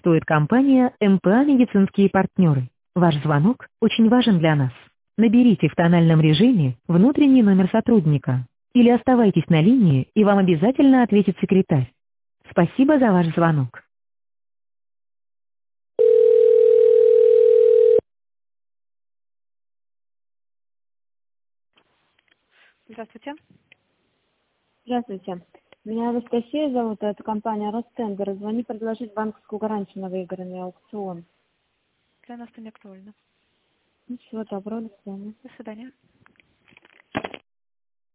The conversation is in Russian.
приветствует компания МПА «Медицинские партнеры». Ваш звонок очень важен для нас. Наберите в тональном режиме внутренний номер сотрудника. Или оставайтесь на линии, и вам обязательно ответит секретарь. Спасибо за ваш звонок. Здравствуйте. Здравствуйте. Меня Анастасия зовут, это компания Ростендер. Звони предложить банковскую гарантию на выигранный аукцион. Для нас это не актуально. Ну, всего доброго, до свидания. До свидания.